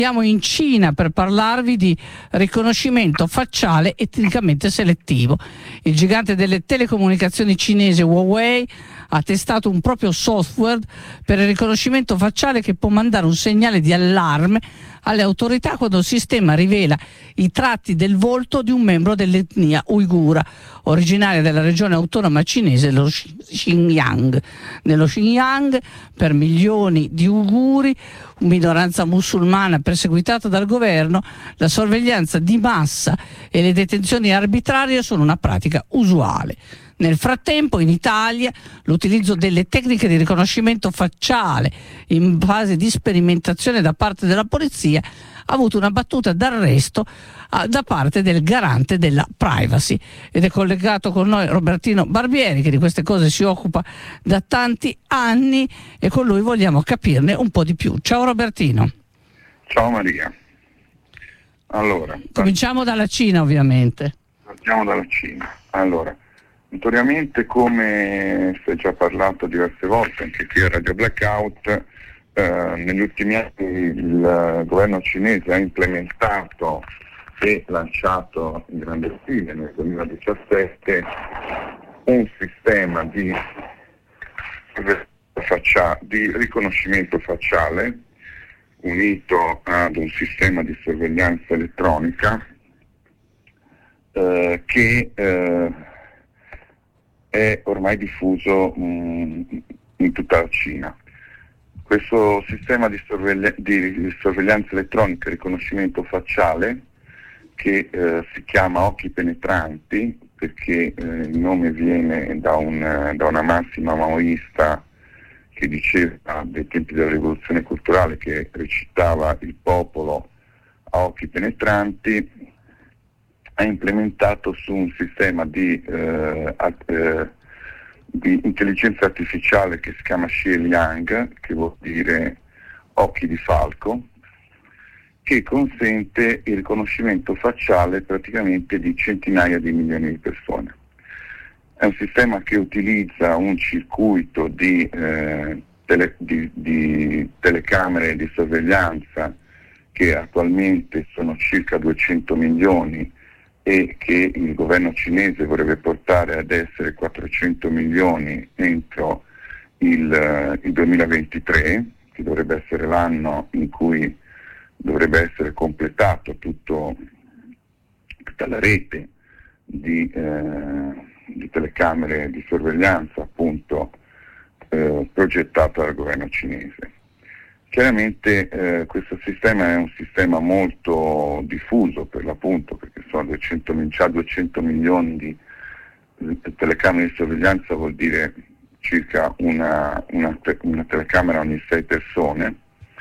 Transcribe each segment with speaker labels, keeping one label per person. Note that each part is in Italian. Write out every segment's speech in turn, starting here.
Speaker 1: Siamo in Cina per parlarvi di riconoscimento facciale etnicamente selettivo. Il gigante delle telecomunicazioni cinese Huawei ha testato un proprio software per il riconoscimento facciale che può mandare un segnale di allarme alle autorità quando il sistema rivela i tratti del volto di un membro dell'etnia uigura, originaria della regione autonoma cinese dello Xinjiang. Nello Xinjiang, per milioni di uiguri, minoranza musulmana perseguitata dal governo, la sorveglianza di massa e le detenzioni arbitrarie sono una pratica usuale. Nel frattempo, in Italia, l'utilizzo delle tecniche di riconoscimento facciale in fase di sperimentazione da parte della polizia ha avuto una battuta d'arresto da parte del garante della privacy. Ed è collegato con noi Robertino Barbieri, che di queste cose si occupa da tanti anni, e con lui vogliamo capirne un po' di più. Ciao Robertino.
Speaker 2: Ciao Maria. Allora,
Speaker 1: cominciamo dalla Cina, ovviamente.
Speaker 2: Partiamo dalla Cina. Allora, notoriamente, come si è già parlato diverse volte anche qui a Radio Blackout, negli ultimi anni il governo cinese ha implementato e lanciato in grande stile nel 2017 un sistema di riconoscimento facciale unito ad un sistema di sorveglianza elettronica che è ormai diffuso in tutta la Cina. Questo sistema di sorveglianza elettronica e riconoscimento facciale, che si chiama occhi penetranti, perché il nome viene da una massima maoista che diceva dei tempi della rivoluzione culturale, che recitava il popolo a occhi penetranti, ha implementato su un sistema di intelligenza artificiale che si chiama Xieliang, che vuol dire occhi di falco, che consente il riconoscimento facciale praticamente di centinaia di milioni di persone. È un sistema che utilizza un circuito di telecamere di sorveglianza che attualmente sono circa 200 milioni e che il governo cinese vorrebbe portare ad essere 400 milioni entro il 2023, che dovrebbe essere l'anno in cui dovrebbe essere completato tutta la rete di telecamere di sorveglianza, appunto, progettata dal governo cinese. Chiaramente questo sistema è un sistema molto diffuso, per l'appunto, perché sono 200 milioni di telecamere di sorveglianza, vuol dire circa una telecamera ogni 6 persone,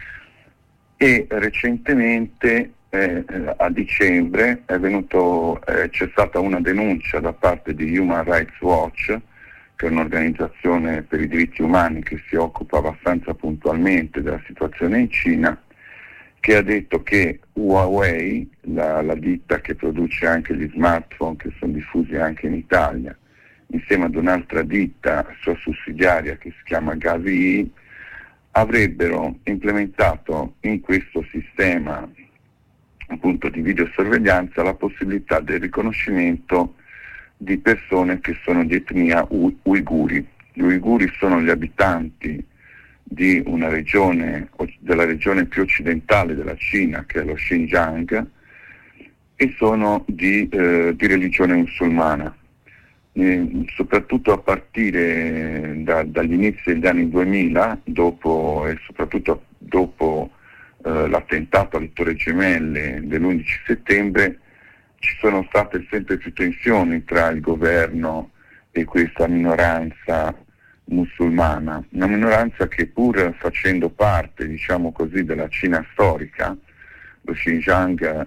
Speaker 2: e recentemente a dicembre c'è stata una denuncia da parte di Human Rights Watch, che è un'organizzazione per i diritti umani che si occupa abbastanza puntualmente della situazione in Cina, che ha detto che Huawei, la ditta che produce anche gli smartphone che sono diffusi anche in Italia, insieme ad un'altra ditta sua sussidiaria che si chiama Gavi, avrebbero implementato in questo sistema, appunto, di videosorveglianza la possibilità del riconoscimento di persone che sono di etnia uiguri. Gli uiguri sono gli abitanti di una regione, della regione più occidentale della Cina, che è lo Xinjiang, e sono di religione musulmana. Soprattutto a partire dagli inizi degli anni 2000, e soprattutto dopo l'attentato alle Torri Gemelle dell'11 settembre, ci sono state sempre più tensioni tra il governo e questa minoranza musulmana, una minoranza che, pur facendo parte, diciamo così, della Cina storica, lo Xinjiang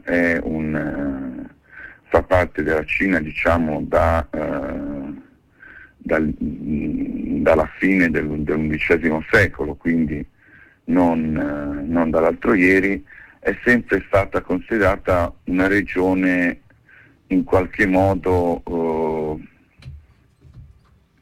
Speaker 2: fa parte della Cina, diciamo, dalla fine dell'undicesimo secolo, quindi non dall'altro ieri, è sempre stata considerata una regione in qualche modo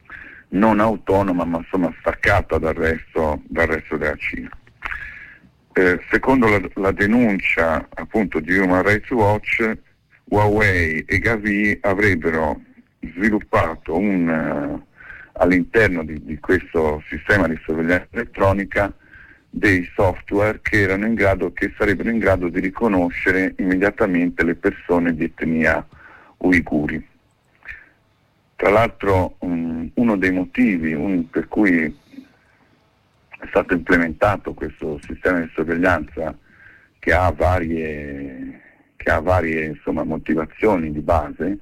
Speaker 2: non autonoma, ma insomma staccata dal resto della Cina. Secondo la denuncia appunto di Human Rights Watch, Huawei e Gavi avrebbero sviluppato all'interno di questo sistema di sorveglianza elettronica dei software che sarebbero in grado di riconoscere immediatamente le persone di etnia uiguri. Tra l'altro uno dei motivi per cui è stato implementato questo sistema di sorveglianza, che ha varie motivazioni di base,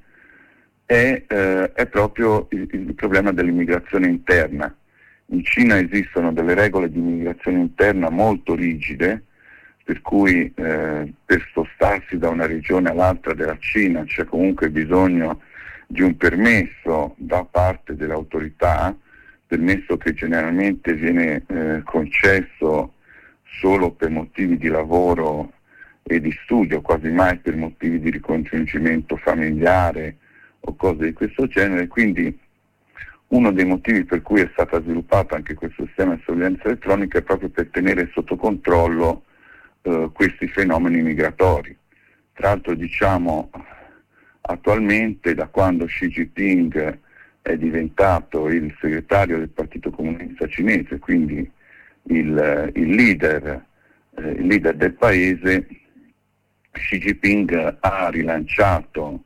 Speaker 2: è proprio il problema dell'immigrazione interna. In Cina esistono delle regole di immigrazione interna molto rigide, per cui per spostarsi da una regione all'altra della Cina c'è comunque bisogno di un permesso da parte dell'autorità, permesso che generalmente viene concesso solo per motivi di lavoro e di studio, quasi mai per motivi di ricongiungimento familiare o cose di questo genere. Quindi uno dei motivi per cui è stato sviluppato anche questo sistema di sorveglianza elettronica è proprio per tenere sotto controllo questi fenomeni migratori. Tra l'altro, attualmente, da quando Xi Jinping è diventato il segretario del Partito Comunista Cinese, quindi il leader del paese, Xi Jinping ha rilanciato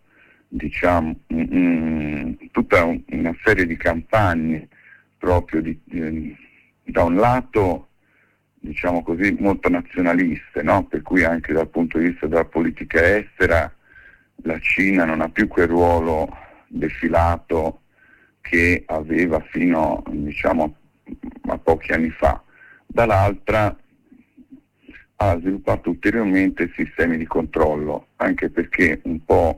Speaker 2: tutta una serie di campagne proprio da un lato molto nazionaliste, no? Per cui anche dal punto di vista della politica estera la Cina non ha più quel ruolo defilato che aveva fino a pochi anni fa. Dall'altra ha sviluppato ulteriormente sistemi di controllo, anche perché un po'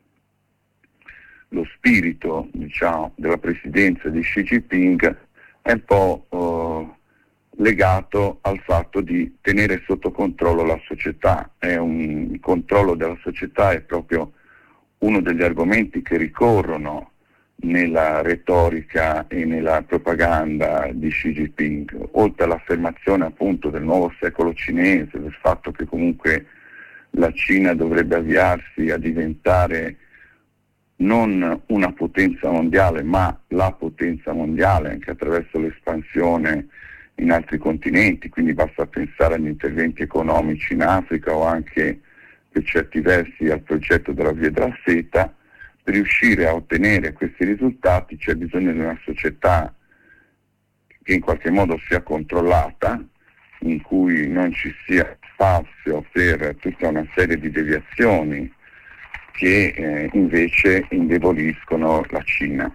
Speaker 2: lo spirito della presidenza di Xi Jinping è un po' legato al fatto di tenere sotto controllo la società. Il controllo della società è proprio uno degli argomenti che ricorrono nella retorica e nella propaganda di Xi Jinping, oltre all'affermazione appunto del nuovo secolo cinese, del fatto che comunque la Cina dovrebbe avviarsi a diventare non una potenza mondiale, ma la potenza mondiale, anche attraverso l'espansione in altri continenti, quindi basta pensare agli interventi economici in Africa o anche per certi versi al progetto della Via della Seta. Per riuscire a ottenere questi risultati c'è bisogno di una società che in qualche modo sia controllata, in cui non ci sia spazio per tutta una serie di deviazioni che invece indeboliscono la Cina.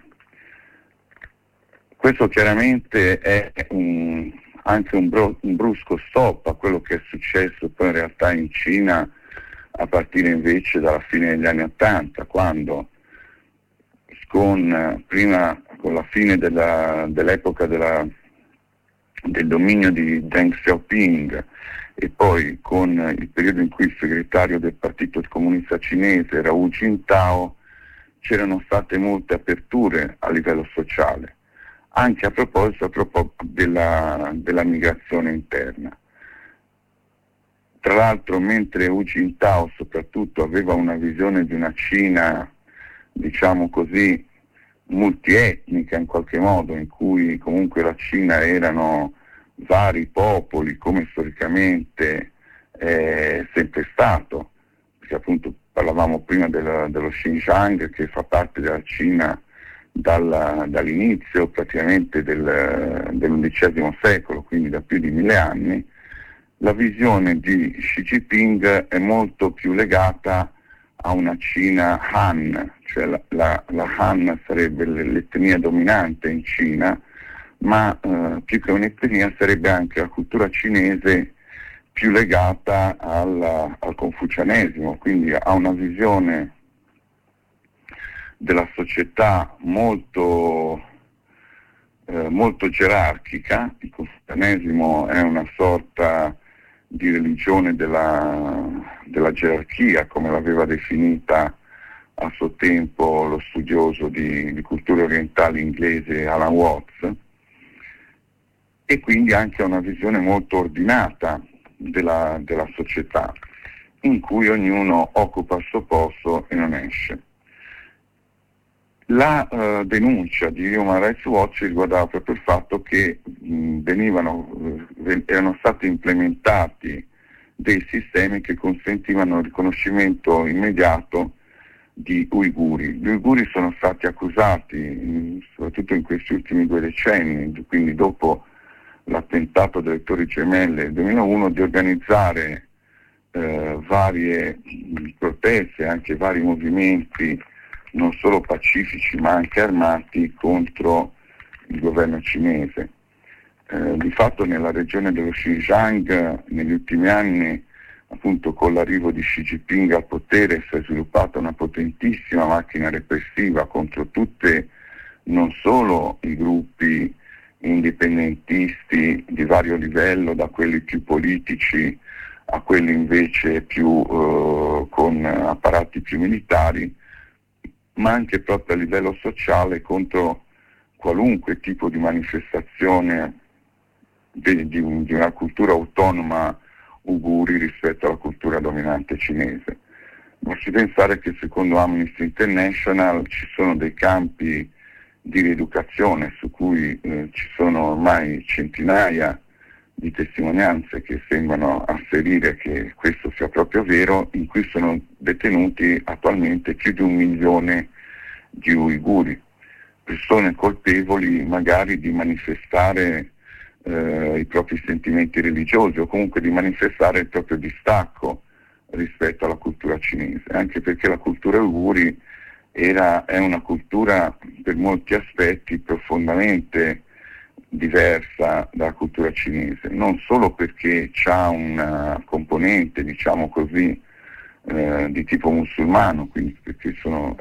Speaker 2: Questo chiaramente è anche un brusco stop a quello che è successo poi in realtà in Cina a partire invece dalla fine degli anni '80, quando prima con la fine dell'epoca del dominio di Deng Xiaoping e poi con il periodo in cui il segretario del Partito Comunista Cinese era Hu Jintao, c'erano state molte aperture a livello sociale, anche a proposito della migrazione interna. Tra l'altro, mentre Hu Jintao soprattutto aveva una visione di una Cina, multietnica in qualche modo, in cui comunque la Cina erano vari popoli, come storicamente è sempre stato, perché appunto parlavamo prima dello Xinjiang, che fa parte della Cina dall'inizio praticamente dell'undicesimo secolo, quindi da più di 1000 anni. La visione di Xi Jinping è molto più legata a una Cina Han, cioè la Han sarebbe l'etnia dominante in Cina, ma più che un'etnia sarebbe anche la cultura cinese più legata al confucianesimo, quindi ha una visione della società molto gerarchica. Il confucianesimo è una sorta di religione della gerarchia, come l'aveva definita a suo tempo lo studioso di culture orientali inglese Alan Watts, e quindi anche una visione molto ordinata della società, in cui ognuno occupa il suo posto e non esce. La denuncia di Human Rights Watch riguardava proprio il fatto che erano stati implementati dei sistemi che consentivano il riconoscimento immediato di uiguri. Gli uiguri sono stati accusati, soprattutto in questi ultimi 2 decenni, quindi dopo l'attentato delle Torri Gemelle del 2001, di organizzare varie proteste, anche vari movimenti non solo pacifici ma anche armati contro il governo cinese. Di fatto nella regione dello Xinjiang negli ultimi anni, appunto con l'arrivo di Xi Jinping al potere, si è sviluppata una potentissima macchina repressiva contro tutte, non solo i gruppi indipendentisti di vario livello, da quelli più politici a quelli invece più con apparati più militari, ma anche proprio a livello sociale contro qualunque tipo di manifestazione di una cultura autonoma uiguri rispetto alla cultura dominante cinese. Basti pensare che secondo Amnesty International ci sono dei campi di rieducazione su cui ci sono ormai centinaia di testimonianze che sembrano asserire che questo sia proprio vero, in cui sono detenuti attualmente più di 1 milione di uiguri, persone colpevoli magari di manifestare i propri sentimenti religiosi o comunque di manifestare il proprio distacco rispetto alla cultura cinese, anche perché la cultura uiguri è una cultura per molti aspetti profondamente diversa dalla cultura cinese, non solo perché c'ha una componente, diciamo così, di tipo musulmano, quindi perché sono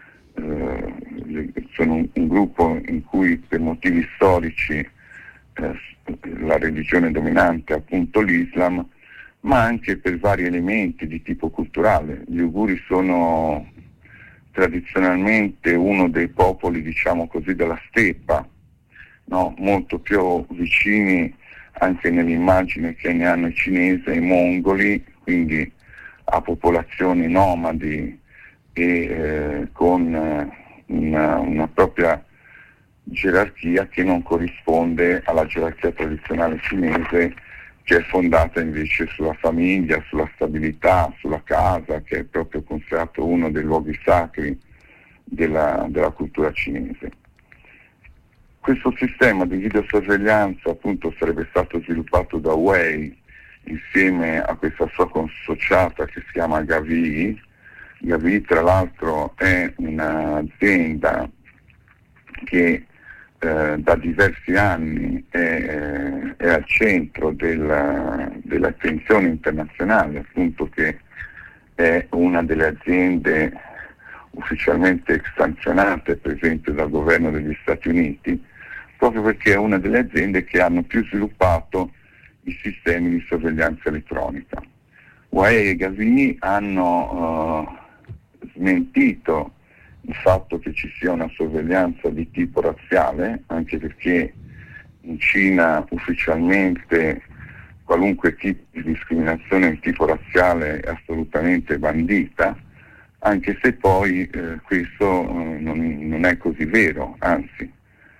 Speaker 2: un gruppo in cui per motivi storici la religione dominante è appunto l'Islam, ma anche per vari elementi di tipo culturale. Gli uiguri sono tradizionalmente uno dei popoli, diciamo così, della steppa, no? Molto più vicini anche nell'immagine che ne hanno i cinesi ai mongoli, quindi a popolazioni nomadi e con una propria gerarchia che non corrisponde alla gerarchia tradizionale cinese, che è fondata invece sulla famiglia, sulla stabilità, sulla casa, che è proprio considerato uno dei luoghi sacri della cultura cinese. Questo sistema di videosorveglianza appunto sarebbe stato sviluppato da Huawei insieme a questa sua consociata che si chiama Gavi. Gavi tra l'altro è un'azienda che da diversi anni è al centro dell'attenzione internazionale, appunto che è una delle aziende ufficialmente sanzionate per esempio dal governo degli Stati Uniti, proprio perché è una delle aziende che hanno più sviluppato i sistemi di sorveglianza elettronica. Huawei e Gavi hanno smentito il fatto che ci sia una sorveglianza di tipo razziale, anche perché in Cina ufficialmente qualunque tipo di discriminazione di tipo razziale è assolutamente bandita, anche se poi questo non è così vero, anzi,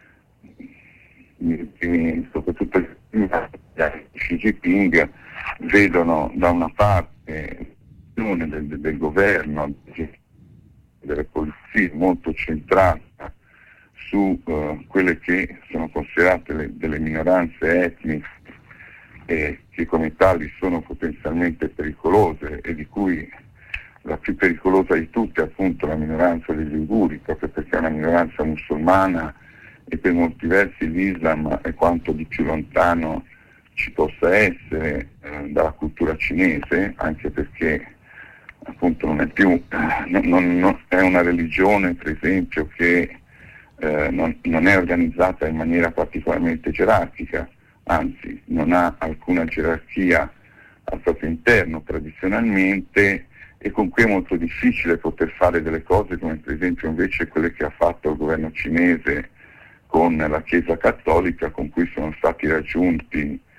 Speaker 2: soprattutto Xi Jinping vedono da una parte del governo, delle polizie molto centrata su quelle che sono considerate delle minoranze etniche che come tali sono potenzialmente pericolose e di cui la più pericolosa di tutte è appunto la minoranza degli uiguri, proprio perché è una minoranza musulmana e per molti versi l'Islam è quanto di più lontano ci possa essere dalla cultura cinese, anche perché appunto non è più è una religione per esempio che non è organizzata in maniera particolarmente gerarchica, anzi non ha alcuna gerarchia al proprio interno tradizionalmente, e con cui è molto difficile poter fare delle cose come per esempio invece quelle che ha fatto il governo cinese con la Chiesa Cattolica, con cui sono stati raggiunti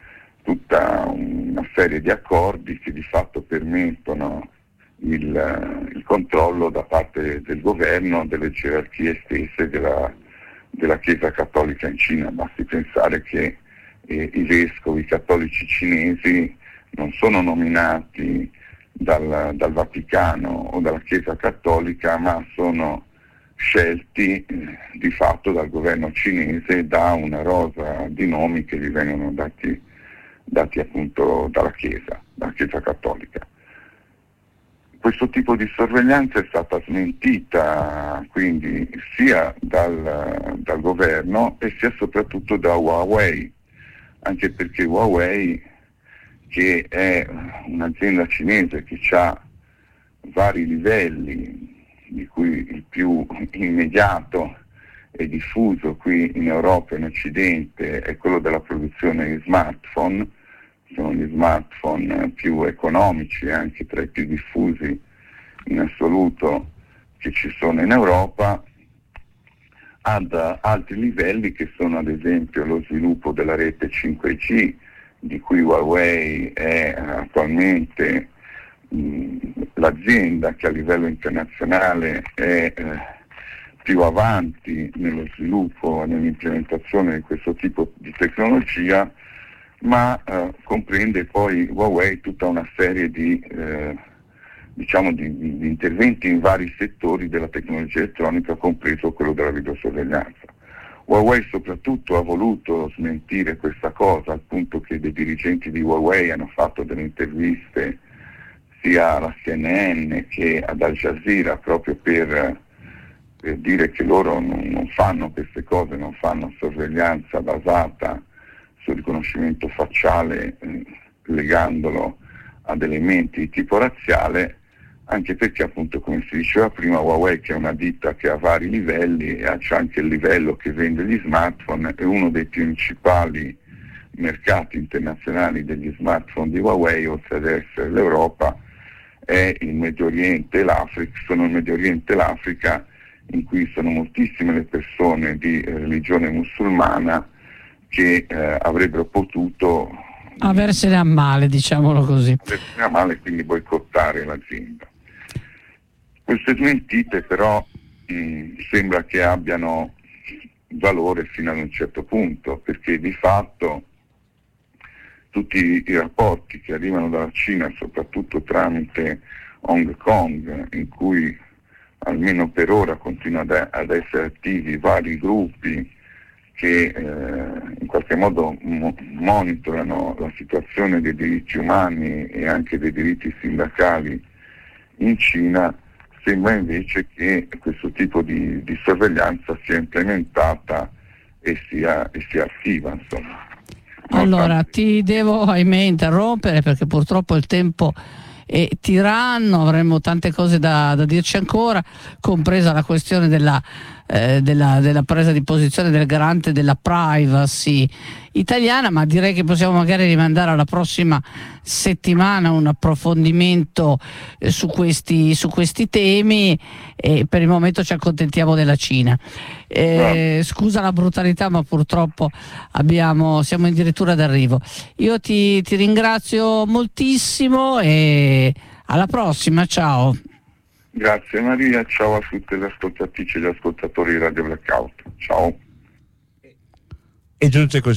Speaker 2: tutta una serie di accordi che di fatto permettono il controllo da parte del governo delle gerarchie stesse della Chiesa Cattolica in Cina. Basti pensare che i vescovi cattolici cinesi non sono nominati dal Vaticano o dalla Chiesa Cattolica, ma sono scelti di fatto dal governo cinese, da una rosa di nomi che gli vengono dati appunto dalla Chiesa Cattolica. Questo tipo di sorveglianza è stata smentita quindi sia dal governo e sia soprattutto da Huawei, anche perché Huawei, che è un'azienda cinese che ha vari livelli, di cui il più immediato e diffuso qui in Europa e in Occidente è quello della produzione di smartphone. Sono gli smartphone più economici, anche tra i più diffusi in assoluto che ci sono in Europa, ad altri livelli che sono ad esempio lo sviluppo della rete 5G, di cui Huawei è attualmente l'azienda che a livello internazionale è più avanti nello sviluppo e nell'implementazione di questo tipo di tecnologia, ma comprende poi Huawei tutta una serie di interventi in vari settori della tecnologia elettronica, compreso quello della videosorveglianza. Huawei soprattutto ha voluto smentire questa cosa, al punto che dei dirigenti di Huawei hanno fatto delle interviste sia alla CNN che ad Al Jazeera, proprio per dire che loro non fanno queste cose, non fanno sorveglianza basata sul riconoscimento facciale, legandolo ad elementi di tipo razziale, anche perché appunto, come si diceva prima, Huawei, che è una ditta che ha vari livelli e c'è anche il livello che vende gli smartphone, è uno dei principali mercati internazionali degli smartphone di Huawei, oltre ad essere l'Europa, è il Medio Oriente e l'Africa. Sono il Medio Oriente e l'Africa, in cui sono moltissime le persone di religione musulmana che avrebbero potuto
Speaker 1: aversene a male, diciamolo così.
Speaker 2: Aversene a male, quindi boicottare l'azienda. Queste smentite però sembra che abbiano valore fino ad un certo punto, perché di fatto tutti i rapporti che arrivano dalla Cina, soprattutto tramite Hong Kong, in cui almeno per ora continuano ad essere attivi vari gruppi che in qualche modo monitorano la situazione dei diritti umani e anche dei diritti sindacali in Cina, sembra invece che questo tipo di sorveglianza sia implementata e sia attiva, insomma.
Speaker 1: Allora, ti devo ahimè interrompere, perché purtroppo il tempo è tiranno, avremmo tante cose da dirci ancora, compresa la questione della presa di posizione del garante della privacy italiana, ma direi che possiamo magari rimandare alla prossima settimana un approfondimento su questi temi, e per il momento ci accontentiamo della Cina. Scusa la brutalità, ma purtroppo siamo addirittura d'arrivo. Io ti ringrazio moltissimo e alla prossima, ciao.
Speaker 2: Grazie Maria, ciao a tutte le ascoltatrici e gli ascoltatori di Radio Blackout, ciao.
Speaker 3: E giunge così